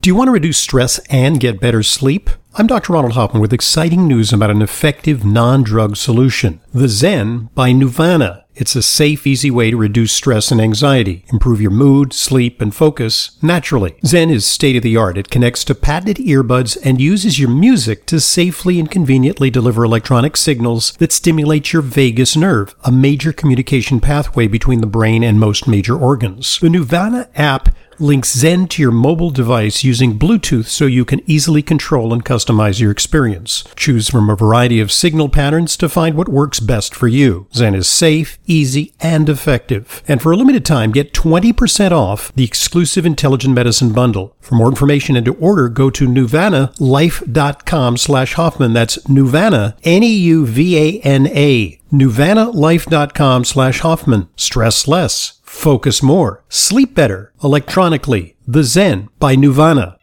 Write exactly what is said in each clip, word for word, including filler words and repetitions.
Do you want to reduce stress and get better sleep? I'm Doctor Ronald Hoffman with exciting news about an effective non-drug solution, the Zen by Nuvana. It's a safe, easy way to reduce stress and anxiety, improve your mood, sleep, and focus naturally. Zen is state-of-the-art. It connects to patented earbuds and uses your music to safely and conveniently deliver electronic signals that stimulate your vagus nerve, a major communication pathway between the brain and most major organs. The Nuvana app links Zen to your mobile device using Bluetooth so you can easily control and customize your experience. Choose from a variety of signal patterns to find what works best for you. Zen is safe, easy, and effective. And for a limited time, get twenty percent off the exclusive Intelligent Medicine Bundle. For more information and to order, go to nuvanalife.com slash Hoffman. That's Nuvana, N E U V A N A. nuvanalife.com slash Hoffman. Stress less. Focus more. Sleep better. Electronically. The Zen by Nuvana.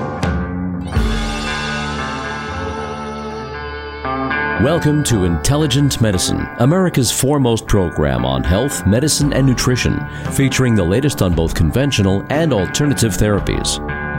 Welcome to Intelligent Medicine, America's foremost program on health, medicine, and nutrition, featuring the latest on both conventional and alternative therapies.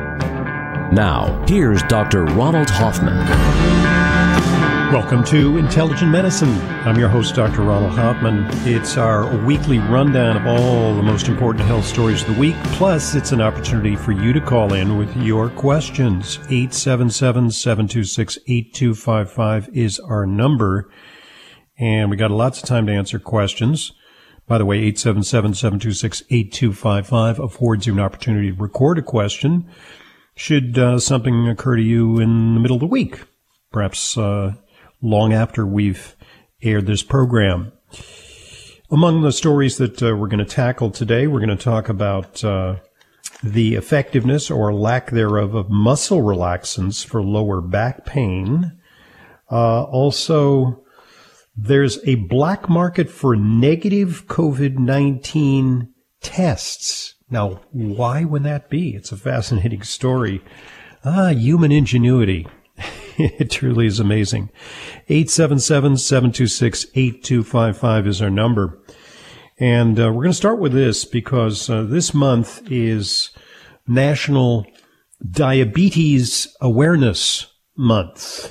Now, here's Doctor Ronald Hoffman. Welcome to Intelligent Medicine. I'm your host, Doctor Ronald Hoffman. It's our weekly rundown of all the most important health stories of the week. Plus, it's an opportunity for you to call in with your questions. eight seven seven, seven two six, eight two five five is our number. And we got lots of time to answer questions. By the way, eight seven seven, seven two six, eight two five five affords you an opportunity to record a question should uh, something occur to you in the middle of the week. Perhaps uh, long after we've aired this program. Among the stories that uh, we're going to tackle today, we're going to talk about uh, the effectiveness or lack thereof of muscle relaxants for lower back pain. Uh, also, there's a black market for negative COVID nineteen tests. Now, why would that be? It's a fascinating story. Ah, human ingenuity. It truly is amazing. eight seven seven, seven two six, eight two five five is our number. And uh, we're going to start with this because uh, this month is National Diabetes Awareness Month.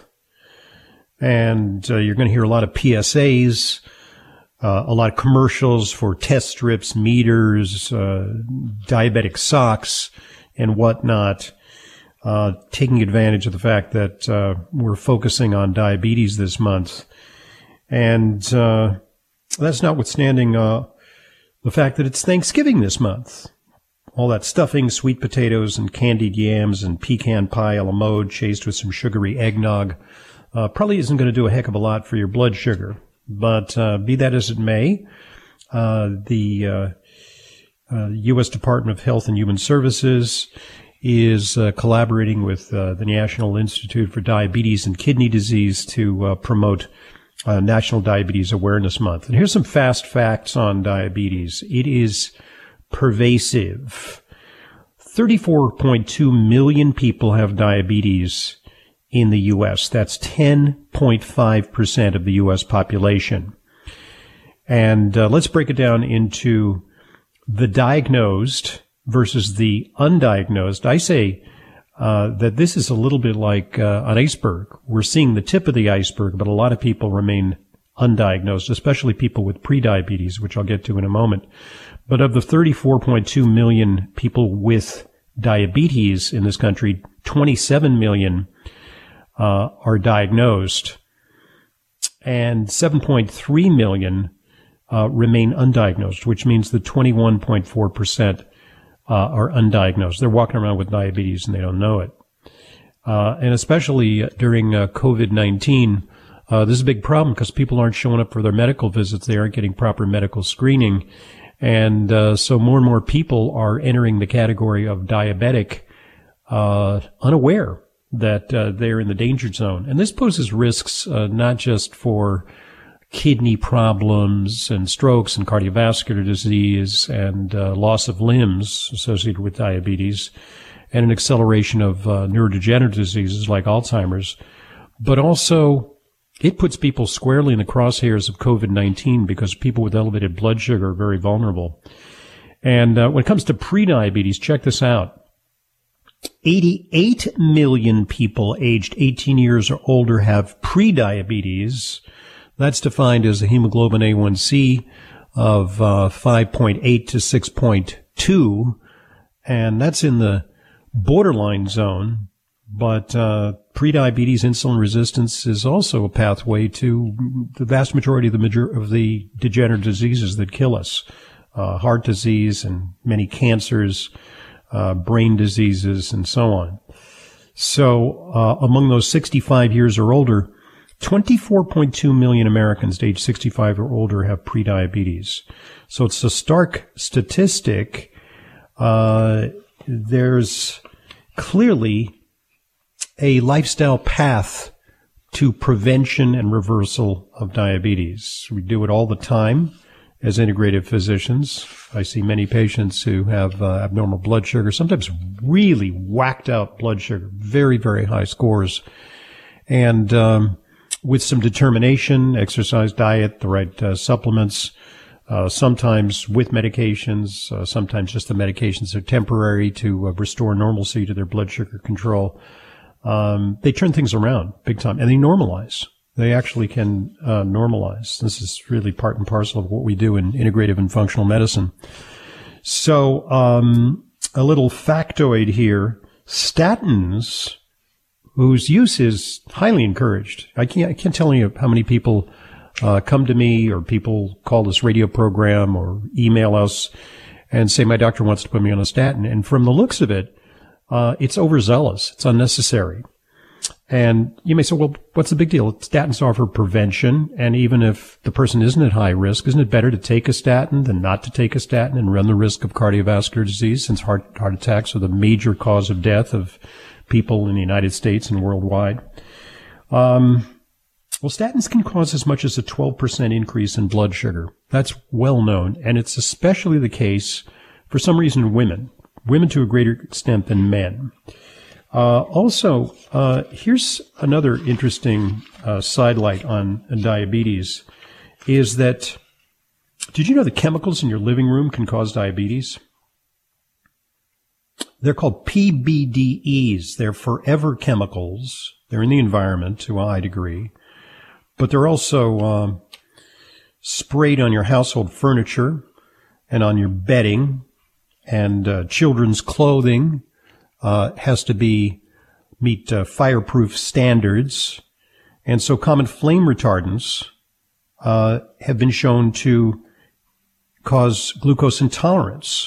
And uh, you're going to hear a lot of P S As, uh, a lot of commercials for test strips, meters, uh, diabetic socks, and whatnot. Uh, taking advantage of the fact that uh, we're focusing on diabetes this month. And uh, that's notwithstanding uh, the fact that it's Thanksgiving this month. All that stuffing, sweet potatoes, and candied yams, and pecan pie a la mode, chased with some sugary eggnog, uh, probably isn't going to do a heck of a lot for your blood sugar. But uh, be that as it may, uh, the uh, uh, U S Department of Health and Human Services is uh, collaborating with uh, the National Institute for Diabetes and Kidney Disease to uh, promote uh, National Diabetes Awareness Month. And here's some fast facts on diabetes. It is pervasive. thirty-four point two million people have diabetes in the U S. That's ten point five percent of the U S population. And uh, let's break it down into the diagnosed versus the undiagnosed. I say uh, that this is a little bit like uh, an iceberg. We're seeing the tip of the iceberg, but a lot of people remain undiagnosed, especially people with prediabetes, which I'll get to in a moment. But of the thirty-four point two million people with diabetes in this country, twenty-seven million uh, are diagnosed, and seven point three million uh, remain undiagnosed, which means that twenty-one point four percent Uh, are undiagnosed. They're walking around with diabetes and they don't know it. Uh, and especially during uh, COVID nineteen, uh, this is a big problem because people aren't showing up for their medical visits. They aren't getting proper medical screening. And uh, so more and more people are entering the category of diabetic, uh, unaware that uh, they're in the danger zone. And this poses risks uh, not just for kidney problems and strokes and cardiovascular disease and uh, loss of limbs associated with diabetes and an acceleration of uh, neurodegenerative diseases like Alzheimer's. But also, it puts people squarely in the crosshairs of COVID nineteen because people with elevated blood sugar are very vulnerable. And uh, when it comes to prediabetes, check this out. eighty-eight million people aged eighteen years or older have prediabetes. That's defined as a hemoglobin A one C of uh, five point eight to six point two, and that's in the borderline zone. But uh, prediabetes, insulin resistance is also a pathway to the vast majority of the major- of the degenerative diseases that kill us. Uh, heart disease and many cancers, uh, brain diseases, and so on. So uh, among those sixty-five years or older, twenty-four point two million Americans aged sixty-five or older have prediabetes. So it's a stark statistic. Uh, there's clearly a lifestyle path to prevention and reversal of diabetes. We do it all the time as integrative physicians. I see many patients who have uh, abnormal blood sugar, sometimes really whacked out blood sugar, very, very high scores. And um, with some determination, exercise, diet, the right uh, supplements, uh, sometimes with medications, uh, sometimes just the medications are temporary to uh, restore normalcy to their blood sugar control. Um, they turn things around big time, and they normalize. They actually can uh, normalize. This is really part and parcel of what we do in integrative and functional medicine. So um, a little factoid here. Statins, whose use is highly encouraged. I can't, I can't tell you how many people uh, come to me, or people call this radio program or email us and say, my doctor wants to put me on a statin. And from the looks of it, uh, it's overzealous. It's unnecessary. And you may say, well, what's the big deal? Statins offer prevention. And even if the person isn't at high risk, isn't it better to take a statin than not to take a statin and run the risk of cardiovascular disease, since heart, heart attacks are the major cause of death of people in the United States and worldwide? Um, well, statins can cause as much as a twelve percent increase in blood sugar. That's well known. And it's especially the case, for some reason, in women, women to a greater extent than men. Uh, also, uh, here's another interesting uh, sidelight on diabetes, is that, did you know the chemicals in your living room can cause diabetes? They're called P B D Es. They're forever chemicals. They're in the environment to a high degree, but they're also um, sprayed on your household furniture and on your bedding, and uh, children's clothing. Uh, has to be meet uh, fireproof standards. And so common flame retardants uh, have been shown to cause glucose intolerance.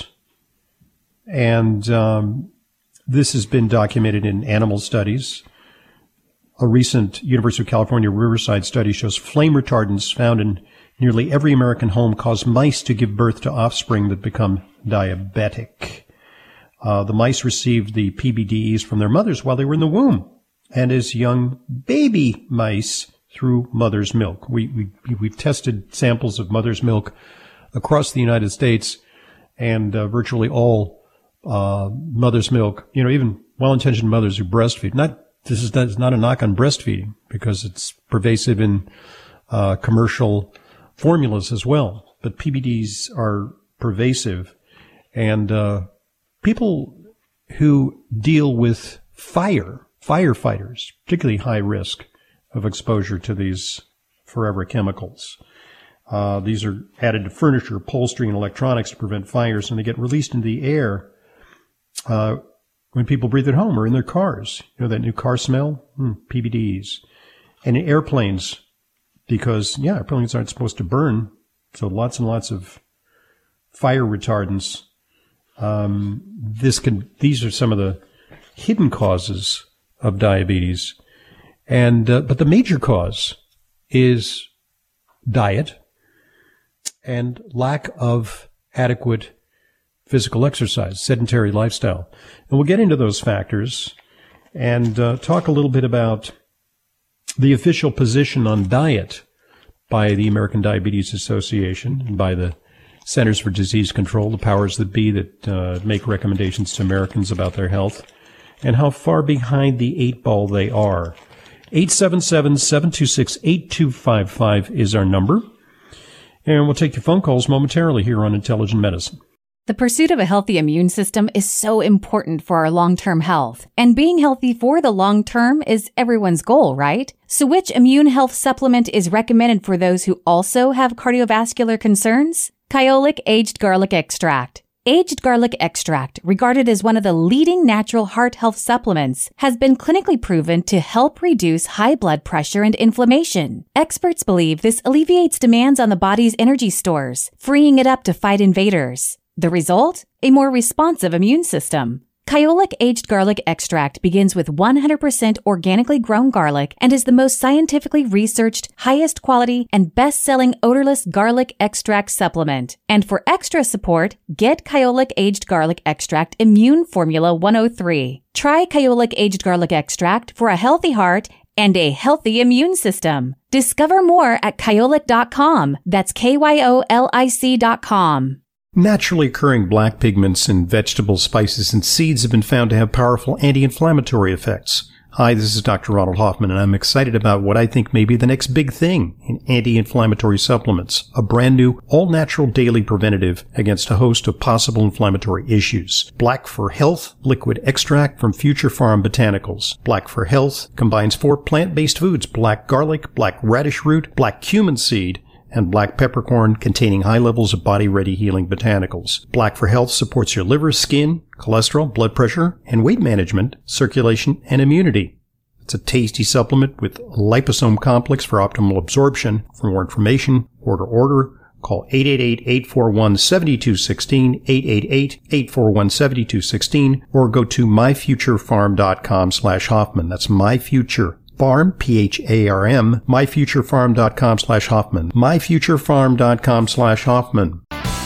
And um, this has been documented in animal studies. A recent University of California Riverside study shows flame retardants found in nearly every American home cause mice to give birth to offspring that become diabetic. Uh, the mice received the P B D Es from their mothers while they were in the womb, and as young baby mice through mother's milk. We, we, we've tested samples of mother's milk across the United States, and uh, virtually all uh, mother's milk, you know, even well-intentioned mothers who breastfeed. Not this is not, not a knock on breastfeeding, because it's pervasive in uh, commercial formulas as well. But P B Ds are pervasive, and uh, people who deal with fire, firefighters, particularly high risk of exposure to these forever chemicals. Uh, these are added to furniture, upholstery, and electronics to prevent fires, and they get released into the air uh, when people breathe at home or in their cars. You know that new car smell? Hmm, P B Ds. And in airplanes, because, yeah, airplanes aren't supposed to burn, so lots and lots of fire retardants. Um, this can, these are some of the hidden causes of diabetes. And, uh, but the major cause is diet and lack of adequate physical exercise, sedentary lifestyle. And we'll get into those factors and uh, talk a little bit about the official position on diet by the American Diabetes Association and by the Centers for Disease Control, the powers that be that uh, make recommendations to Americans about their health, and how far behind the eight ball they are. eight seven seven, seven two six, eight two five five is our number. And we'll take your phone calls momentarily here on Intelligent Medicine. The pursuit of a healthy immune system is so important for our long-term health. And being healthy for the long term is everyone's goal, right? So which immune health supplement is recommended for those who also have cardiovascular concerns? Kyolic Aged Garlic Extract. Aged garlic extract, regarded as one of the leading natural heart health supplements, has been clinically proven to help reduce high blood pressure and inflammation. Experts believe this alleviates demands on the body's energy stores, freeing it up to fight invaders. The result? A more responsive immune system. Kyolic Aged Garlic Extract begins with one hundred percent organically grown garlic and is the most scientifically researched, highest quality, and best-selling odorless garlic extract supplement. And for extra support, get Kyolic Aged Garlic Extract Immune Formula one oh three. Try Kyolic Aged Garlic Extract for a healthy heart and a healthy immune system. Discover more at kyolic dot com. That's K Y O L I C dot com. Naturally occurring black pigments in vegetables, spices, and seeds have been found to have powerful anti-inflammatory effects. Hi, this is Doctor Ronald Hoffman, and I'm excited about what I think may be the next big thing in anti-inflammatory supplements, a brand new, all-natural daily preventative against a host of possible inflammatory issues. Black for Health liquid extract from Future Farm Botanicals. Black for Health combines four plant-based foods: black garlic, black radish root, black cumin seed, and black peppercorn, containing high levels of body-ready healing botanicals. Black for Health supports your liver, skin, cholesterol, blood pressure, and weight management, circulation, and immunity. It's a tasty supplement with liposome complex for optimal absorption. For more information, order order. Call eight eight eight, eight four one, seven two one six, eight eight eight, eight four one, seven two one six, or go to my future farm dot com slash Hoffman. That's myfuture. Farm, P H A R M, my future farm dot com slash Hoffman, my future farm dot com slash Hoffman.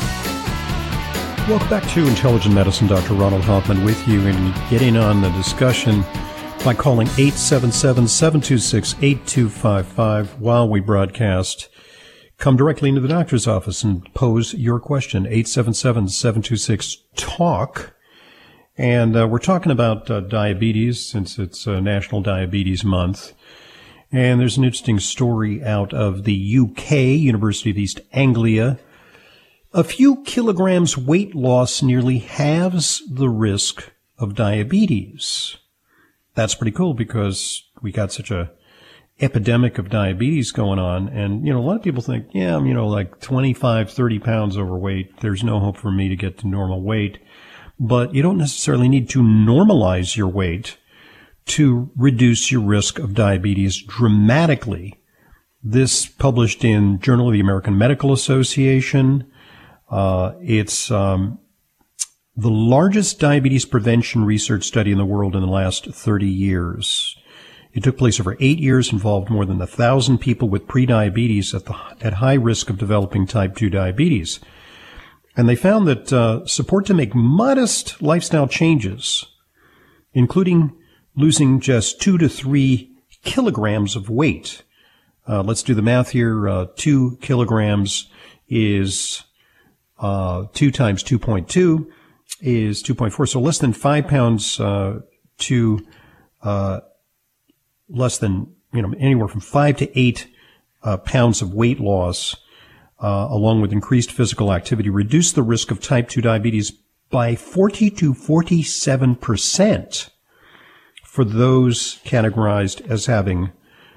Welcome back to Intelligent Medicine. Doctor Ronald Hoffman with you, and getting on the discussion by calling eight seven seven, seven two six, eight two five five while we broadcast. Come directly into the doctor's office and pose your question, eight seven seven, seven two six, talk. And uh, we're talking about uh, diabetes, since it's uh, National Diabetes Month. And there's an interesting story out of the U K, University of East Anglia. A few kilograms weight loss nearly halves the risk of diabetes. That's pretty cool, because we got such a epidemic of diabetes going on. And, you know, a lot of people think, yeah, I'm, you know, like twenty-five, thirty pounds overweight. There's no hope for me to get to normal weight. But you don't necessarily need to normalize your weight to reduce your risk of diabetes dramatically. This published in Journal of the American Medical Association. Uh, it's um, the largest diabetes prevention research study in the world in the last thirty years. It took place over eight years, involved more than a thousand people with prediabetes at the at high risk of developing type two diabetes. And they found that uh, support to make modest lifestyle changes, including losing just two to three kilograms of weight. Uh, let's do the math here. Uh, two kilograms is uh, two times two point two is two point four. So less than five pounds uh, to uh, less than, you know, anywhere from five to eight uh, pounds of weight loss. Uh, along with increased physical activity, reduce the risk of type two diabetes by forty to forty-seven percent for those categorized as having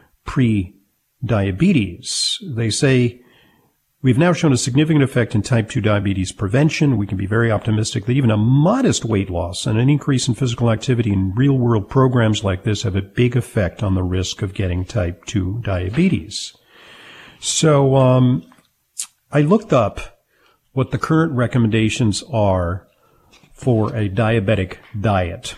pre-diabetes. They say, we've now shown a significant effect in type two diabetes prevention. We can be very optimistic that even a modest weight loss and an increase in physical activity in real-world programs like this have a big effect on the risk of getting type two diabetes. So, um, I looked up what the current recommendations are for a diabetic diet,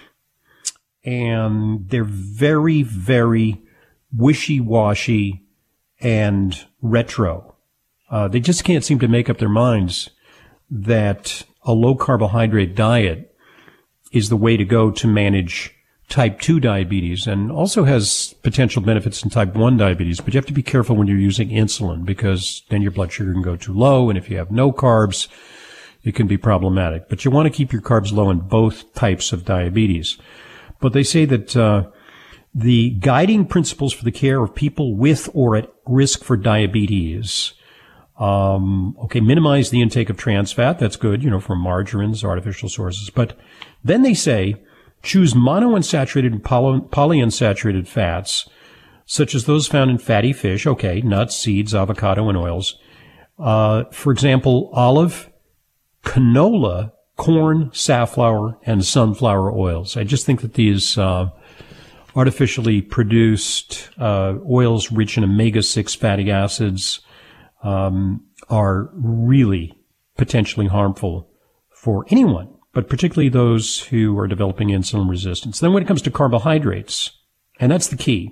and they're very, very wishy-washy and retro. Uh, they just can't seem to make up their minds that a low-carbohydrate diet is the way to go to manage type two diabetes, and also has potential benefits in type one diabetes. But you have to be careful when you're using insulin, because then your blood sugar can go too low, and if you have no carbs, it can be problematic. But you want to keep your carbs low in both types of diabetes. But they say that uh, the guiding principles for the care of people with or at risk for diabetes Um, okay, minimize the intake of trans fat. That's good, you know, from margarines, artificial sources. But then they say choose monounsaturated and poly- polyunsaturated fats, such as those found in fatty fish. Okay, nuts, seeds, avocado, and oils. Uh, for example, olive, canola, corn, safflower, and sunflower oils. I just think that these uh, artificially produced uh, oils rich in omega six fatty acids um, are really potentially harmful for anyone, but particularly those who are developing insulin resistance. Then when it comes to carbohydrates, and that's the key,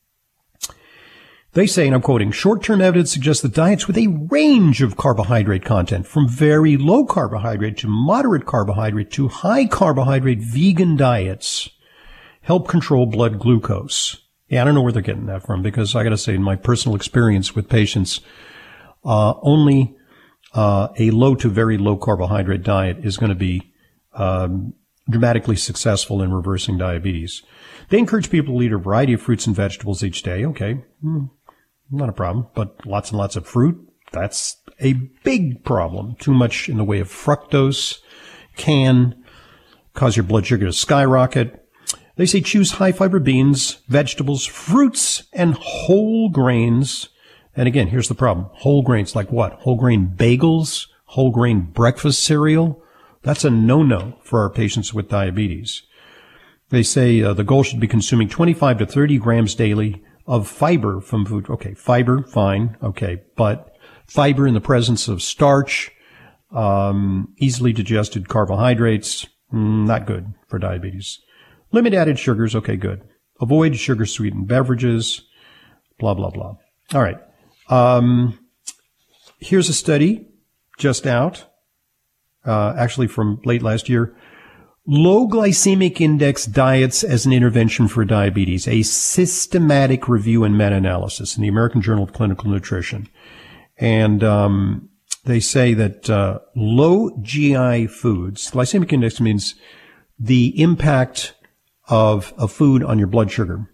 they say, and I'm quoting, short-term evidence suggests that diets with a range of carbohydrate content, from very low carbohydrate to moderate carbohydrate to high carbohydrate vegan diets, help control blood glucose. Yeah, I don't know where they're getting that from, because I got to say, in my personal experience with patients, uh, only uh, a low to very low carbohydrate diet is going to be um, dramatically successful in reversing diabetes. They encourage people to eat a variety of fruits and vegetables each day. Okay. Hmm. Not a problem, but lots and lots of fruit, that's a big problem. Too much in the way of fructose can cause your blood sugar to skyrocket. They say choose high-fiber beans, vegetables, fruits, and whole grains. And again, here's the problem. Whole grains like what? Whole grain bagels, whole grain breakfast cereal. That's a no-no for our patients with diabetes. They say uh, the goal should be consuming twenty-five to thirty grams daily of fiber from food. Okay, fiber, fine, okay, but fiber in the presence of starch, um, easily digested carbohydrates, not good for diabetes. Limit added sugars, okay, good. Avoid sugar-sweetened beverages, blah, blah, blah. All right. Um, here's a study just out, uh, actually from late last year. Low glycemic index diets as an intervention for diabetes, a systematic review and meta-analysis in the American Journal of Clinical Nutrition. And um, they say that uh, low G I foods, glycemic index means the impact of a food on your blood sugar.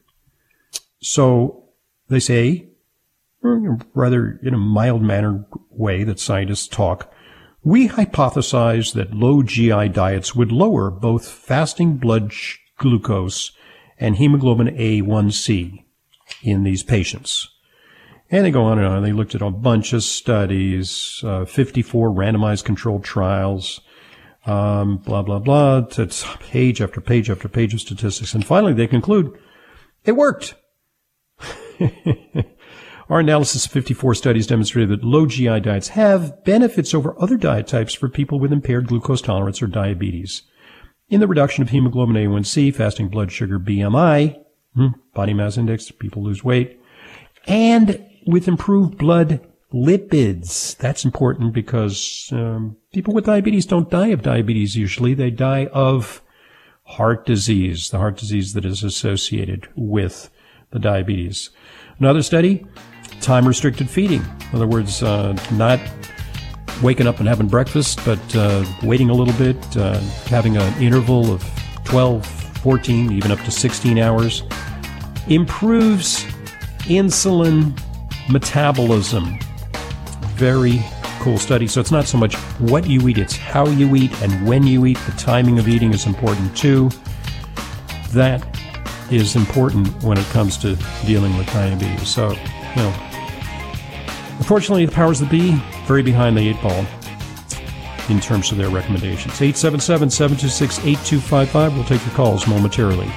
So they say, rather in a mild-mannered way that scientists talk, we hypothesized that low G I diets would lower both fasting blood sh- glucose and hemoglobin A one C in these patients. And they go on and on. They looked at a bunch of studies, uh, fifty-four randomized controlled trials, um, blah, blah, blah. It's page after page after page of statistics. And finally, they conclude it worked. Our analysis of fifty-four studies demonstrated that low G I diets have benefits over other diet types for people with impaired glucose tolerance or diabetes. In the reduction of hemoglobin A one C, fasting blood sugar, B M I, body mass index, people lose weight, and with improved blood lipids. That's important because um, people with diabetes don't die of diabetes usually. They die of heart disease, the heart disease that is associated with the diabetes. Another study, time-restricted feeding. In other words, uh, not waking up and having breakfast, but uh, waiting a little bit, uh, having an interval of twelve, fourteen, even up to sixteen hours, improves insulin metabolism. Very cool study. So it's not so much what you eat, it's how you eat and when you eat. The timing of eating is important too. That is important when it comes to dealing with diabetes. So, you know, unfortunately, the powers that be, very behind the eight ball in terms of their recommendations. eight seven seven, seven two six, eight two five five. We'll take your calls momentarily.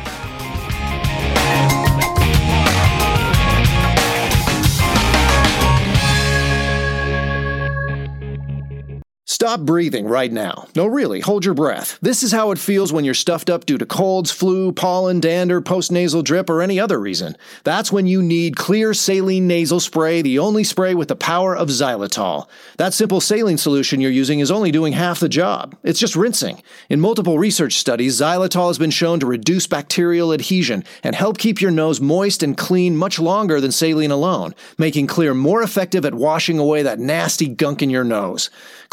Stop breathing right now. No, really, hold your breath. This is how it feels when you're stuffed up due to colds, flu, pollen, dander, postnasal drip, or any other reason. That's when you need Xlear Saline Nasal Spray, the only spray with the power of xylitol. That simple saline solution you're using is only doing half the job. It's just rinsing. In multiple research studies, xylitol has been shown to reduce bacterial adhesion and help keep your nose moist and clean much longer than saline alone, making Xlear more effective at washing away that nasty gunk in your nose. Xlear is so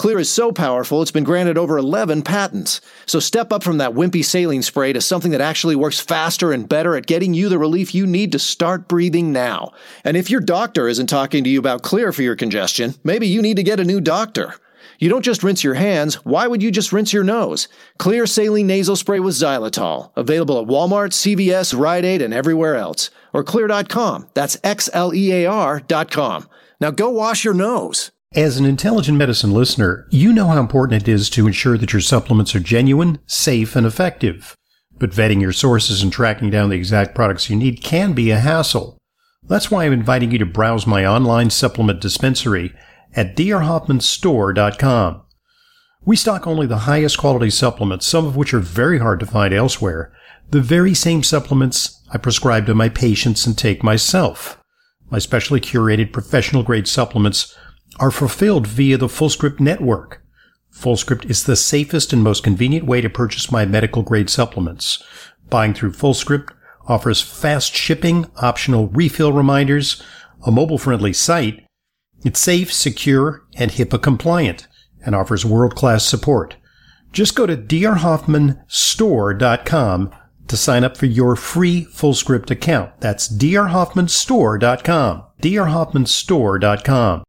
so powerful it's been granted over eleven patents. So step up from that wimpy saline spray to something that actually works faster and better at getting you the relief you need to start breathing now. And if your doctor isn't talking to you about Xlear for your congestion, maybe you need to get a new doctor. You don't just rinse your hands. Why would you just rinse your nose? Xlear Saline Nasal Spray with xylitol. Available at Walmart, C V S, Rite Aid, and everywhere else. Or xlear dot com. That's X L E A R dot com. Now go wash your nose. As an Intelligent Medicine listener, you know how important it is to ensure that your supplements are genuine, safe, and effective. But vetting your sources and tracking down the exact products you need can be a hassle. That's why I'm inviting you to browse my online supplement dispensary at D R Hoffman Store dot com. We stock only the highest quality supplements, some of which are very hard to find elsewhere. The very same supplements I prescribe to my patients and take myself. My specially curated professional-grade supplements are fulfilled via the FullScript network. FullScript is the safest and most convenient way to purchase my medical-grade supplements. Buying through FullScript offers fast shipping, optional refill reminders, a mobile-friendly site. It's safe, secure, and HIPAA compliant, and offers world-class support. Just go to D R Hoffman Store dot com to sign up for your free FullScript account. That's D R Hoffman Store dot com. D R Hoffman Store dot com.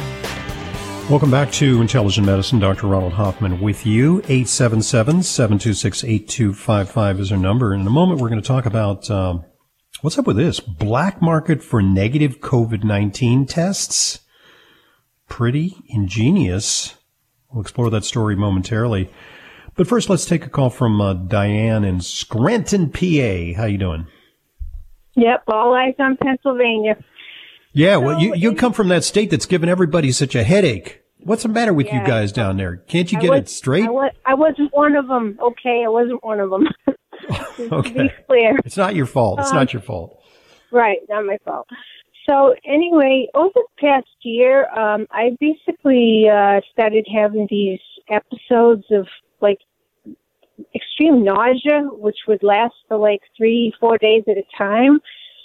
Welcome back to Intelligent Medicine. Doctor Ronald Hoffman with you. eight seven seven, seven two six, eight two five five is our number. In a moment, we're going to talk about um, what's up with this black market for negative COVID nineteen tests. Pretty ingenious. We'll explore that story momentarily. But first, let's take a call from uh, Diane in Scranton, P A. How you doing? Yep, all eyes on Pennsylvania. Yeah, so, well, you, you come from that state that's given everybody such a headache. What's the matter with yeah, you guys down there? Can't you I get was, it straight? I, was, I wasn't one of them. Okay, I wasn't one of them. Okay. To be clear. It's not your fault. It's um, not your fault. Right, not my fault. So anyway, over the past year, um, I basically uh, started having these episodes of like extreme nausea, which would last for like three, four days at a time.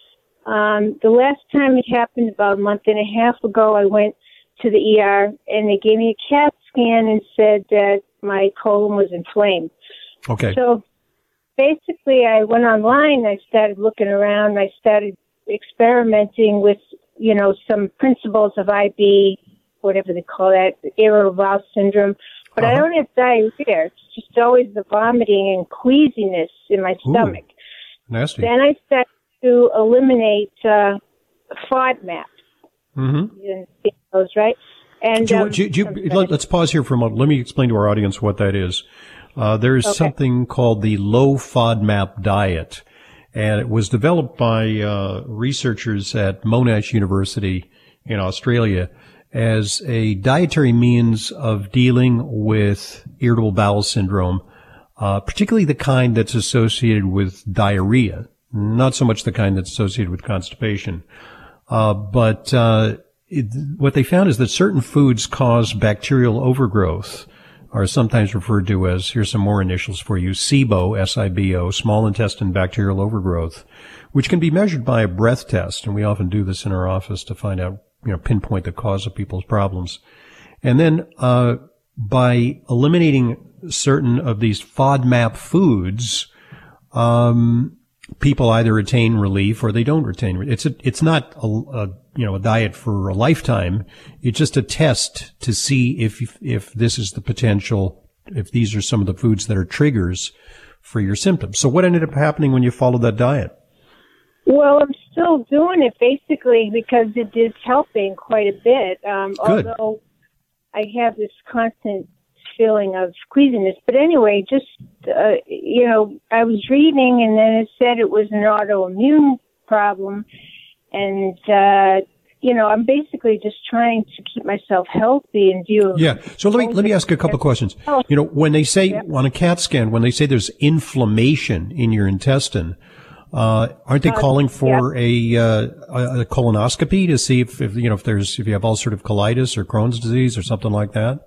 Um, the last time it happened about a month and a half ago, I went to the E R and they gave me a CAT scan and said that my colon was inflamed. Okay. So basically I went online, I started looking around, I started experimenting with, you know, some principles of I B, whatever they call that, irritable bowel syndrome. But uh-huh. I don't have diarrhea. It's just always the vomiting and queasiness in my stomach. Ooh, nasty. Then I started to eliminate uh, FODMAP. Mm-hmm. You those, right? And do you, um, do you, do you, let, let's pause here for a moment. Let me explain to our audience what that is. Uh, there's okay. something called the low FODMAP diet. And it was developed by uh, researchers at Monash University in Australia as a dietary means of dealing with irritable bowel syndrome, uh, particularly the kind that's associated with diarrhea, not so much the kind that's associated with constipation. Uh, but uh, it, what they found is that certain foods cause bacterial overgrowth, are sometimes referred to as, here's some more initials for you, SIBO, S I B O, small intestine bacterial overgrowth, which can be measured by a breath test. And we often do this in our office to find out, you know, pinpoint the cause of people's problems. And then, uh, by eliminating certain of these FODMAP foods, um, people either attain relief or they don't retain relief. It's a, it's not a, a you know, a diet for a lifetime. It's just a test to see if, if this is the potential, if these are some of the foods that are triggers for your symptoms. So what ended up happening when you followed that diet? Well, I'm still doing it basically because it is helping quite a bit. Um, Good. Although I have this constant feeling of queasiness. But anyway, just, uh, you know, I was reading and then it said it was an autoimmune problem. And, uh, you know, I'm basically just trying to keep myself healthy in view of... Yeah. So let me, let me ask you a couple of questions. You know, when they say yeah. on a CAT scan, when they say there's inflammation in your intestine, uh, aren't they calling for yeah. a, uh, a colonoscopy to see if, if, you know, if there's, if you have ulcerative colitis or Crohn's disease or something like that?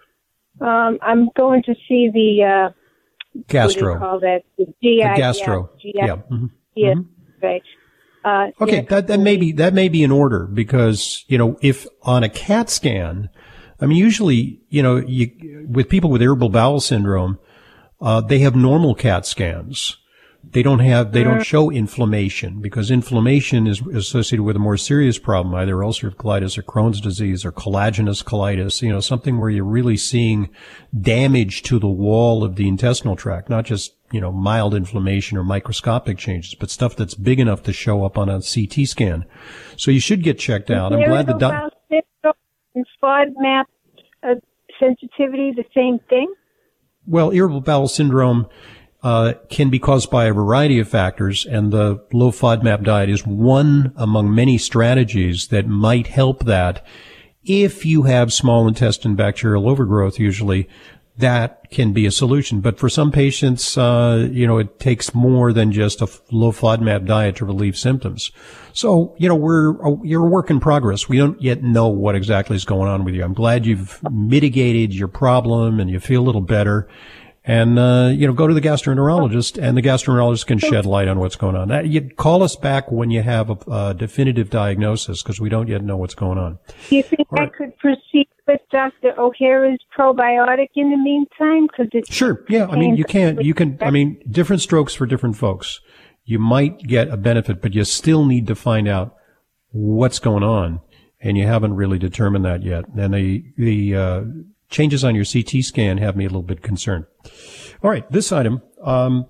Um, I'm going to see the, uh, gastro. What do you call that? The G I. The gastro. Yeah. G I. Yeah. Mm-hmm. Yeah. Mm-hmm. Right. Uh, okay, yeah. that, that may be, that may be in order because, you know, if on a CAT scan, I mean, usually, you know, you, with people with irritable bowel syndrome, uh, they have normal CAT scans. They don't have, they don't show inflammation, because inflammation is associated with a more serious problem, either ulcerative colitis or Crohn's disease or collagenous colitis, you know, something where you're really seeing damage to the wall of the intestinal tract, not just, you know, mild inflammation or microscopic changes, but stuff that's big enough to show up on a C T scan. So you should get checked out. I'm glad the doc- and FODMAP uh, sensitivity the same thing? Well, irritable bowel syndrome Uh, can be caused by a variety of factors, and the low FODMAP diet is one among many strategies that might help that. If you have small intestine bacterial overgrowth, usually that can be a solution. But for some patients, uh, you know, it takes more than just a low FODMAP diet to relieve symptoms. So, you know, we're, you're a work in progress. We don't yet know what exactly is going on with you. I'm glad you've mitigated your problem and you feel a little better. And, uh, you know, go to the gastroenterologist, and the gastroenterologist can shed light on what's going on. That, you call us back when you have a, a definitive diagnosis, because we don't yet know what's going on. Do you think All I right. could proceed with Doctor O'Hara's probiotic in the meantime? Cause it's Sure. Yeah. I mean, you can't, you can, I mean, different strokes for different folks. You might get a benefit, but you still need to find out what's going on. And you haven't really determined that yet. And the, the, uh, changes on your C T scan have me a little bit concerned. All right, this item. Um,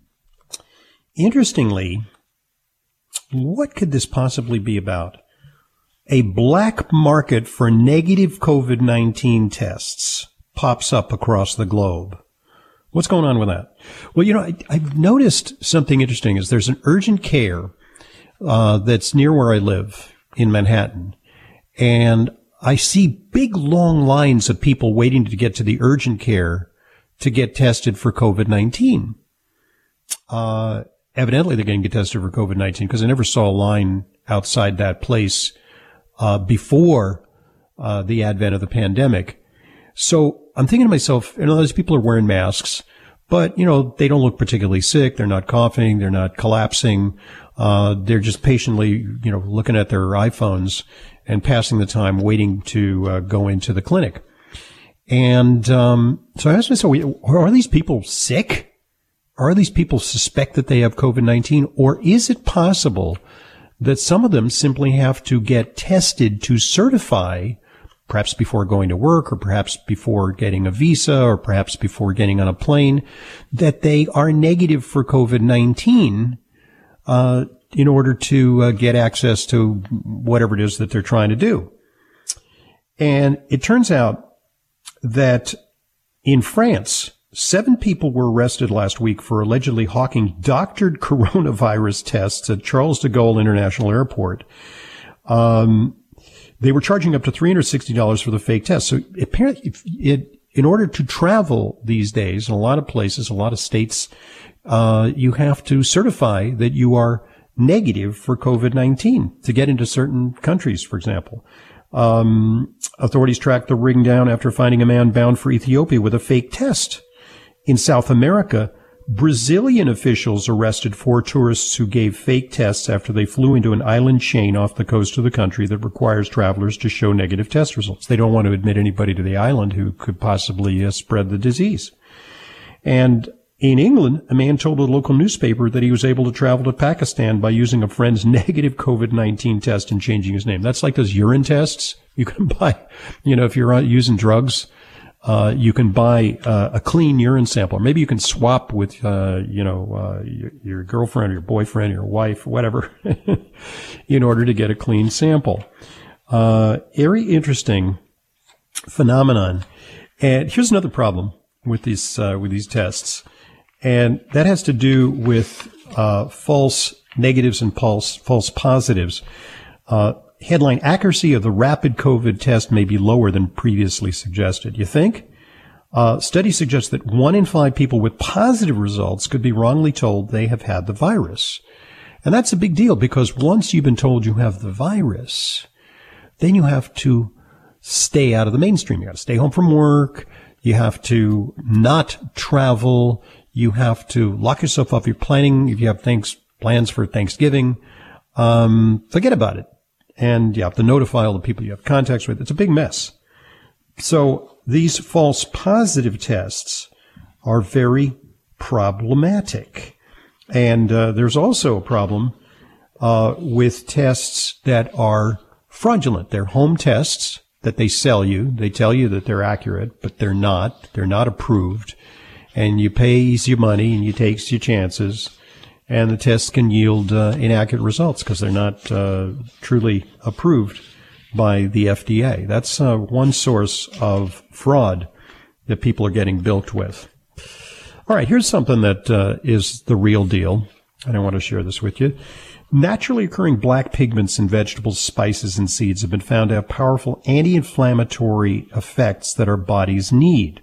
interestingly, what could this possibly be about? A black market for negative COVID nineteen tests pops up across the globe. What's going on with that? Well, you know, I, I've noticed something interesting. Is there's an urgent care uh, that's near where I live in Manhattan, and I see big, long lines of people waiting to get to the urgent care to get tested for COVID nineteen. Uh, evidently, they're going to get tested for COVID nineteen, because I never saw a line outside that place uh, before uh, the advent of the pandemic. So I'm thinking to myself, you know, those people are wearing masks, but, you know, they don't look particularly sick. They're not coughing. They're not collapsing. Uh, they're just patiently, you know, looking at their iPhones and passing the time waiting to uh, go into the clinic. And um, so I asked myself, are these people sick? Are these people suspect that they have COVID nineteen? Or is it possible that some of them simply have to get tested to certify, perhaps before going to work, or perhaps before getting a visa, or perhaps before getting on a plane, that they are negative for COVID nineteen, uh, in order to uh, get access to whatever it is that they're trying to do. And it turns out that in France, seven people were arrested last week for allegedly hawking doctored coronavirus tests at Charles de Gaulle International Airport. Um, they were charging up to three hundred sixty dollars for the fake test. So apparently, it, in order to travel these days, in a lot of places, a lot of states, uh, you have to certify that you are negative for COVID nineteen to get into certain countries, for example. Um, authorities tracked the ring down after finding a man bound for Ethiopia with a fake test. In South America, Brazilian officials arrested four tourists who gave fake tests after they flew into an island chain off the coast of the country that requires travelers to show negative test results. They don't want to admit anybody to the island who could possibly uh, spread the disease. And in England, a man told a local newspaper that he was able to travel to Pakistan by using a friend's negative COVID nineteen test and changing his name. That's like those urine tests you can buy. You know, if you're using drugs, uh, you can buy uh, a clean urine sample. Or maybe you can swap with, uh, you know, uh, your, your girlfriend or your boyfriend or your wife, whatever, in order to get a clean sample. Uh, very interesting phenomenon. And here's another problem with these, uh, with these tests. And that has to do with uh, false negatives and false, false positives. Uh, headline, accuracy of the rapid COVID test may be lower than previously suggested. You think? Uh, study suggests that one in five people with positive results could be wrongly told they have had the virus. And that's a big deal, because once you've been told you have the virus, then you have to stay out of the mainstream. You got to stay home from work. You have to not travel. You have to lock yourself up. You're planning, if you have things, plans for Thanksgiving, um, forget about it. And you have to notify all the people you have contacts with. It's a big mess. So these false positive tests are very problematic. And uh, there's also a problem uh, with tests that are fraudulent. They're home tests that they sell you. They tell you that they're accurate, but they're not. They're not approved. And you pay your money and you take your chances. And the tests can yield uh, inaccurate results because they're not uh, truly approved by the F D A. That's uh, one source of fraud that people are getting bilked with. All right, here's something that uh, is the real deal, and I want to share this with you. Naturally occurring black pigments in vegetables, spices, and seeds have been found to have powerful anti-inflammatory effects that our bodies need.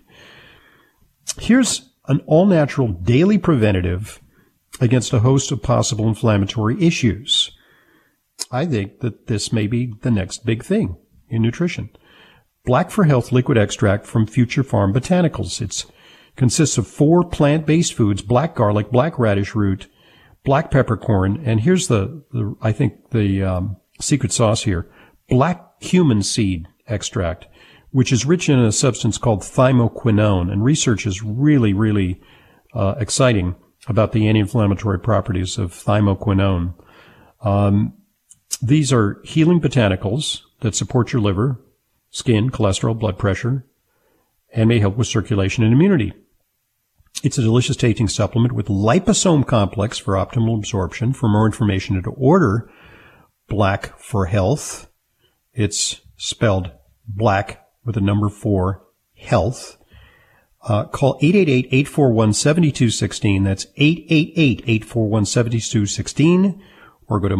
Here's an all-natural daily preventative against a host of possible inflammatory issues. I think that this may be the next big thing in nutrition. Black for Health liquid extract from Future Farm Botanicals. It consists of four plant-based foods: black garlic, black radish root, black peppercorn, and here's the, the I think the um, secret sauce here: black cumin seed extract, which is rich in a substance called thymoquinone. And research is really, really uh, exciting about the anti-inflammatory properties of thymoquinone. Um, these are healing botanicals that support your liver, skin, cholesterol, blood pressure, and may help with circulation and immunity. It's a delicious tasting supplement with liposome complex for optimal absorption. For more information and to order Black for Health, it's spelled black with a number four, health. Uh, call eight eight eight, eight four one, seven two one six. That's eight eight eight, eight four one, seven two one six. Or go to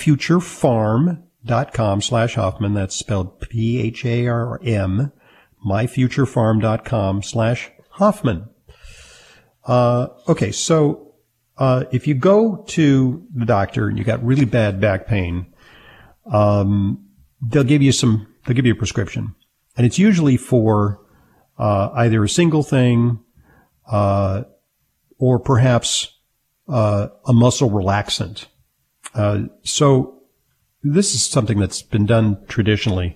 myfuturefarm.com slash Hoffman. That's spelled P H A R M. myfuturefarm.com slash Hoffman. Uh, okay, so uh, if you go to the doctor and you got really bad back pain, um, they'll give you some, they'll give you a prescription. And it's usually for uh, either a single thing uh, or perhaps uh, a muscle relaxant. Uh, so this is something that's been done traditionally.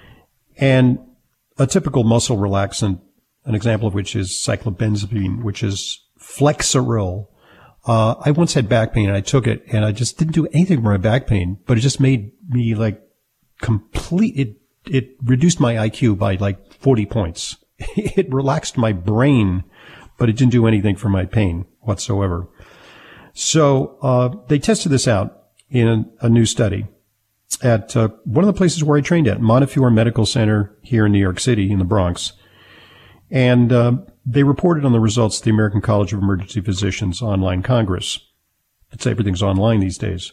And a typical muscle relaxant, an example of which is cyclobenzapine, which is Flexeril. Uh, I once had back pain and I took it and I just didn't do anything for my back pain, but it just made me like complete, it, it reduced my I Q by like forty points. It relaxed my brain, but it didn't do anything for my pain whatsoever. So, uh, they tested this out in a, a new study at uh, one of the places where I trained at, Montefiore Medical Center here in New York City in the Bronx. And uh, they reported on the results of the American College of Emergency Physicians online congress. It's everything's online these days.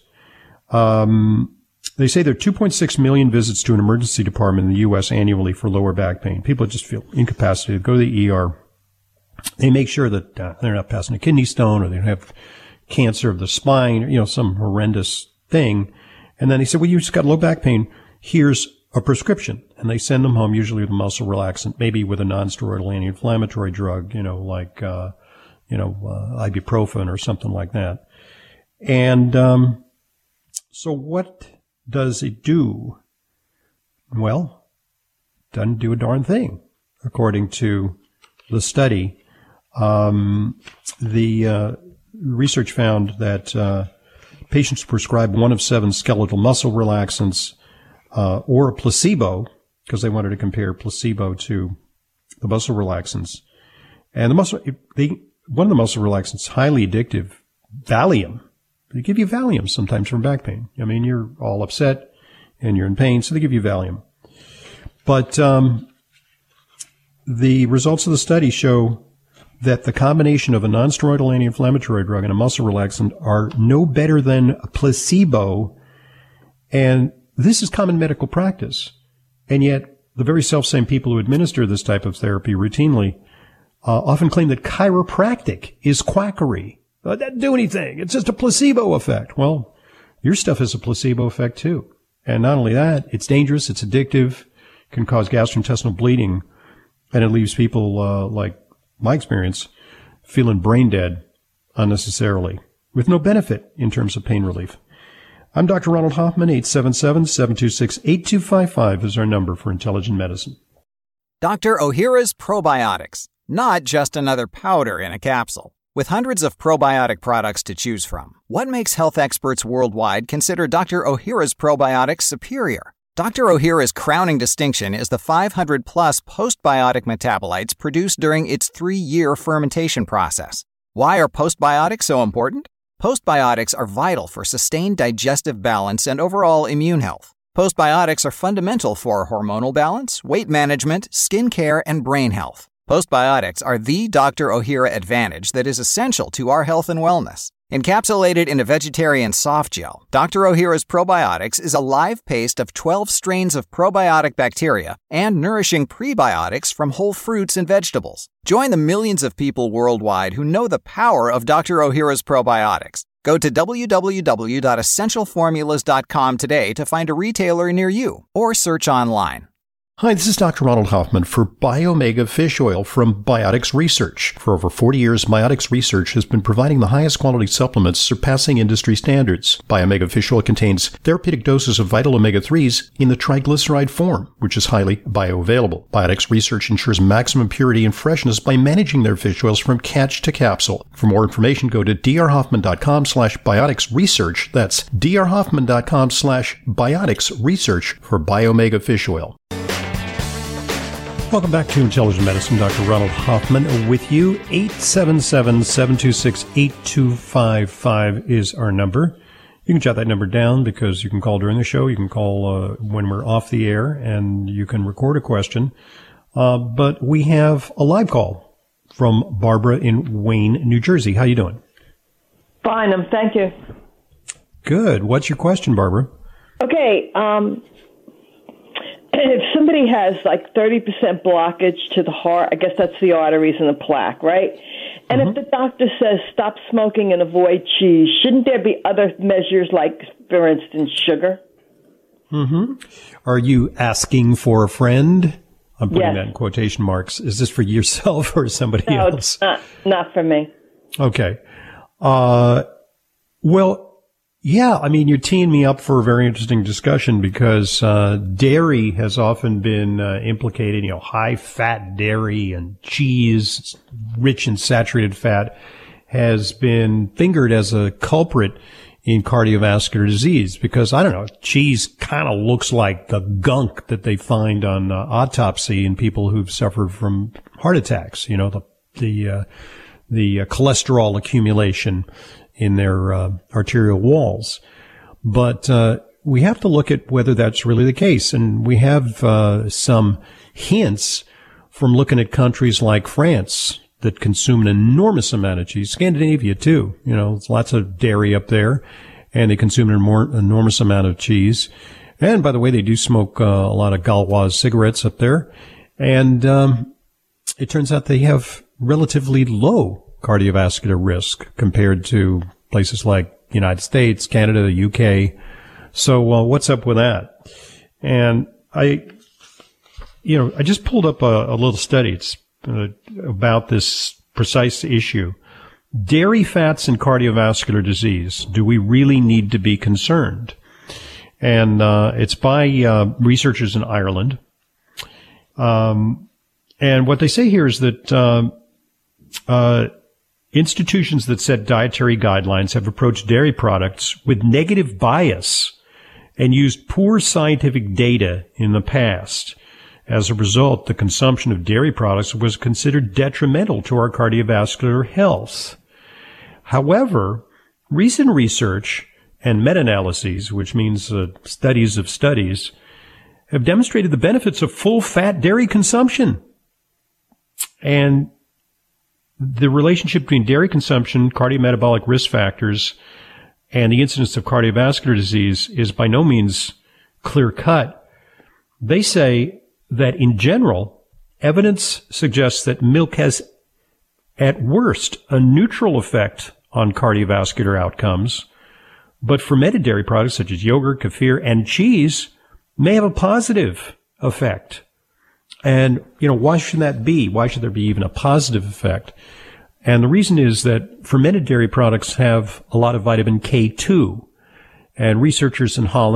Um, they say there are two point six million visits to an emergency department in the U S annually for lower back pain. People just feel incapacitated, go to the E R. They make sure that uh, they're not passing a kidney stone or they don't have cancer of the spine or, you know, some horrendous thing. And then they said, well, you just got low back pain. Here's a prescription. And they send them home, usually with a muscle relaxant, maybe with a non-steroidal anti-inflammatory drug, you know, like, uh, you know, uh, ibuprofen or something like that. And, um, so what does it do? Well, it doesn't do a darn thing, according to the study. Um, the, uh, research found that, uh, patients prescribed one of seven skeletal muscle relaxants, uh, or a placebo, because they wanted to compare placebo to the muscle relaxants. And the muscle, they, one of the muscle relaxants, highly addictive, Valium. They give you Valium sometimes for back pain. I mean, you're all upset and you're in pain, so they give you Valium. But, um, the results of the study show that the combination of a non-steroidal anti-inflammatory drug and a muscle relaxant are no better than a placebo. And this is common medical practice. And yet the very self-same people who administer this type of therapy routinely uh, often claim that chiropractic is quackery. It doesn't do anything. It's just a placebo effect. Well, your stuff is a placebo effect too. And not only that, it's dangerous, it's addictive, can cause gastrointestinal bleeding, and it leaves people uh, like my experience, feeling brain dead unnecessarily, with no benefit in terms of pain relief. I'm Doctor Ronald Hoffman. Eight seven seven, seven two six, eight two five five is our number for Intelligent Medicine. Doctor Ohhira's Probiotics, not just another powder in a capsule. With hundreds of probiotic products to choose from, what makes health experts worldwide consider Doctor Ohhira's Probiotics superior? Doctor Ohhira's crowning distinction is the five hundred plus postbiotic metabolites produced during its three-year fermentation process. Why are postbiotics so important? Postbiotics are vital for sustained digestive balance and overall immune health. Postbiotics are fundamental for hormonal balance, weight management, skin care, and brain health. Postbiotics are the Doctor Ohhira advantage that is essential to our health and wellness. Encapsulated in a vegetarian soft gel, Doctor Ohhira's Probiotics is a live paste of twelve strains of probiotic bacteria and nourishing prebiotics from whole fruits and vegetables. Join the millions of people worldwide who know the power of Doctor Ohhira's Probiotics. Go to w w w dot essential formulas dot com today to find a retailer near you or search online. Hi, this is Doctor Ronald Hoffman for Biomega Fish Oil from Biotics Research. For over forty years, Biotics Research has been providing the highest quality supplements surpassing industry standards. Biomega Fish Oil contains therapeutic doses of vital omega threes in the triglyceride form, which is highly bioavailable. Biotics Research ensures maximum purity and freshness by managing their fish oils from catch to capsule. For more information, go to d r hoffman dot com slash biotics research. That's d r hoffman dot com slash biotics research for Biomega Fish Oil. Welcome back to Intelligent Medicine. Doctor Ronald Hoffman with you. eight seven seven, seven two six, eight two five five is our number. You can jot that number down because you can call during the show. You can call uh, when we're off the air, and you can record a question. Uh, but we have a live call from Barbara in Wayne, New Jersey. How you doing? Fine, um, thank you. Good. What's your question, Barbara? Okay, um... if somebody has like thirty percent blockage to the heart, I guess that's the arteries and the plaque, right? And mm-hmm. if the doctor says stop smoking and avoid cheese, shouldn't there be other measures like, for instance, sugar? Mm-hmm. Are you asking for a friend? I'm putting yes. that in quotation marks. Is this for yourself or somebody no, else? No, not, not for me. Okay. Uh, well, yeah, I mean, you're teeing me up for a very interesting discussion because uh, dairy has often been uh, implicated, you know, high-fat dairy and cheese, rich in saturated fat, has been fingered as a culprit in cardiovascular disease because, I don't know, cheese kind of looks like the gunk that they find on uh, autopsy in people who've suffered from heart attacks, you know, the the, uh, the uh, cholesterol accumulation in their uh, arterial walls. But uh, we have to look at whether that's really the case. And we have uh, some hints from looking at countries like France that consume an enormous amount of cheese. Scandinavia, too. You know, there's lots of dairy up there, and they consume an more, enormous amount of cheese. And, by the way, they do smoke uh, a lot of Gauloise cigarettes up there. And um, it turns out they have relatively low cardiovascular risk compared to places like the United States, Canada, the U K. So uh, what's up with that? And I, you know, I just pulled up a, a little study it's, uh, about this precise issue. Dairy fats and cardiovascular disease. Do we really need to be concerned? And uh, it's by uh, researchers in Ireland. Um, and what they say here is that uh, uh institutions that set dietary guidelines have approached dairy products with negative bias and used poor scientific data in the past. As a result, the consumption of dairy products was considered detrimental to our cardiovascular health. However, recent research and meta-analyses, which means uh, studies of studies, have demonstrated the benefits of full-fat dairy consumption. And the relationship between dairy consumption, cardiometabolic risk factors, and the incidence of cardiovascular disease is by no means clear-cut. They say that in general, evidence suggests that milk has, at worst, a neutral effect on cardiovascular outcomes, but fermented dairy products such as yogurt, kefir, and cheese may have a positive effect. And, you know, why should that be? Why should there be even a positive effect? And the reason is that fermented dairy products have a lot of vitamin K two. And researchers in Holland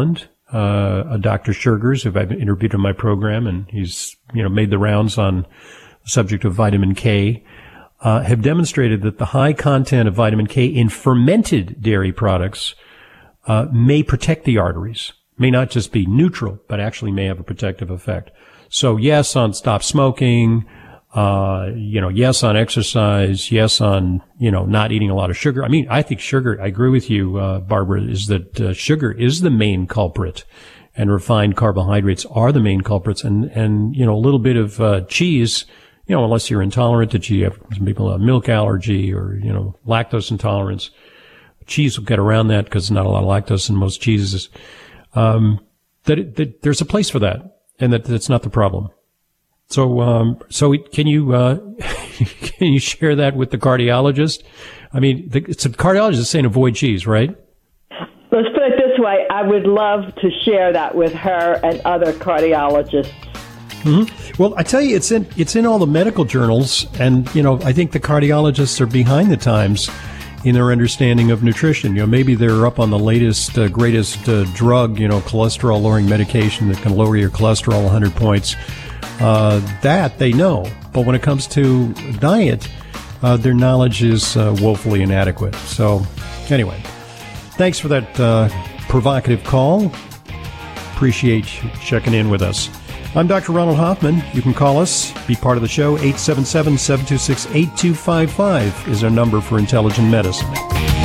uh, a Doctor Sugars, who I've interviewed in my program, and he's, you know, made the rounds on the subject of vitamin K, uh, have demonstrated that the high content of vitamin K in fermented dairy products uh, may protect the arteries, may not just be neutral, but actually may have a protective effect. So yes, on stop smoking, uh, you know, yes on exercise, yes on, you know, not eating a lot of sugar. I mean, I think sugar, I agree with you, uh, Barbara, is that uh, sugar is the main culprit, and refined carbohydrates are the main culprits. And, and, you know, a little bit of, uh, cheese, you know, unless you're intolerant to cheese, have some people have milk allergy or, you know, lactose intolerance. Cheese will get around that because there's not a lot of lactose in most cheeses. Um, that, it, that there's a place for that, and that that's not the problem. So, um, so can you, uh, can you share that with the cardiologist? I mean, the, it's a cardiologist saying avoid cheese, right? Let's put it this way. I would love to share that with her and other cardiologists. Mm-hmm. Well, I tell you, it's in, it's in all the medical journals, and, you know, I think the cardiologists are behind the times in their understanding of nutrition. You know, maybe they're up on the latest, uh, greatest, uh, drug, you know, cholesterol lowering medication that can lower your cholesterol one hundred points. Uh, that they know. But when it comes to diet, uh, their knowledge is uh, woefully inadequate. So anyway, thanks for that uh, provocative call. Appreciate you checking in with us. I'm Doctor Ronald Hoffman. You can call us, be part of the show. eight seven seven, seven two six, eight two five five is our number for Intelligent Medicine.